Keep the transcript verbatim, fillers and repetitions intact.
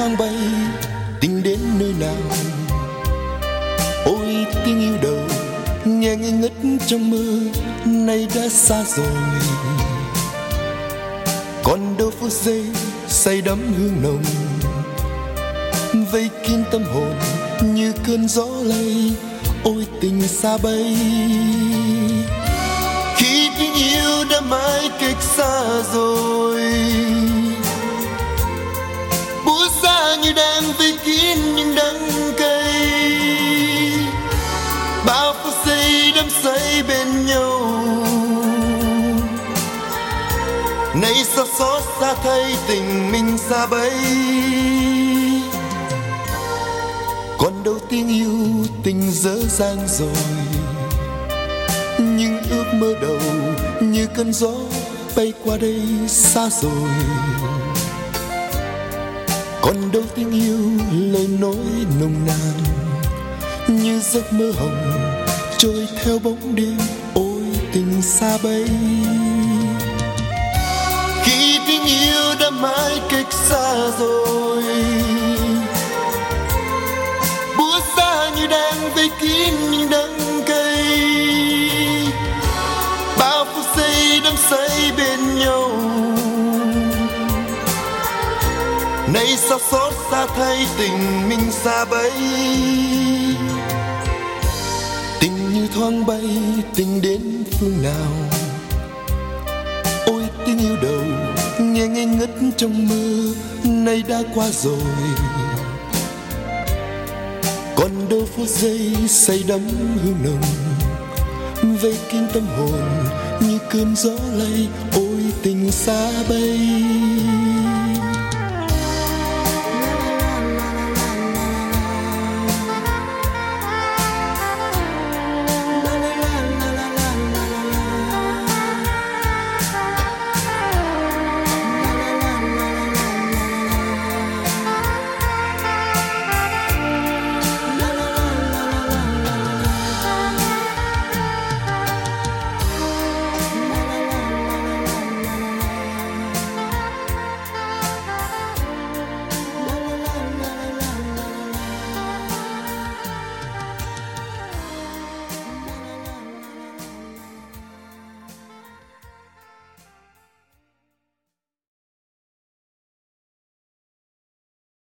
thoáng bay, tình đến nơi nào. Ôi tiếng yêu đầu nghe ngây ngất trong mơ, nay đã xa rồi. Còn đâu phút giây say đắm hương nồng, vây kín tâm hồn như cơn gió lay. Ôi tình xa bay, khi tình yêu đã mãi cách xa rồi, búa xa như đang vây kín những đắng cay. Bao phút giây đắm say bên nhau, nay sao xót xa thay tình mình xa bay. Còn đâu tiếng yêu tình dở dang rồi, nhưng ước mơ đầu như cơn gió bay qua đây xa rồi. Còn đâu tiếng yêu lời nói nồng nàn, như giấc mơ hồng trôi theo bóng đêm. Ôi tình xa bay, khi tình yêu đã mãi cách xa rồi, búa xa như đang vây kín những đắng cay. Bao phút giây đắm say bên nhau, nay sao xót xa thay tình mình xa bay. Tình như thoáng bay, tình đến phương nào. Ôi tiếng yêu đầu nghe ngây ngất trong mơ, nay đã qua rồi. Còn đâu phút giây say đắm hương nồng, vây kín tâm hồn như cơn gió lay. Ôi tình xa bay.